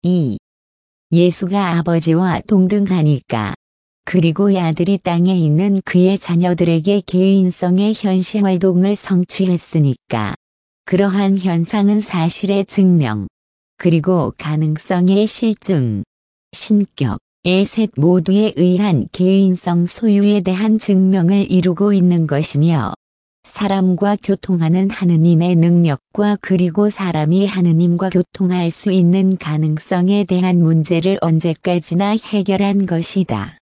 2. 예수가 아버지와 동등하니까. 그리고 아들이 땅에 있는 그의 자녀들에게 개인성의 현실 활동을 성취했으니까. 그러한 현상은 사실의 증명, 그리고 가능성의 실증, 신격의 셋 모두에 의한 개인성 소유에 대한 증명을 이루고 있는 것이며, 사람과 교통하는 하느님의 능력과 그리고 사람이 하느님과 교통할 수 있는 가능성에 대한 문제를 언제까지나 해결한 것이다.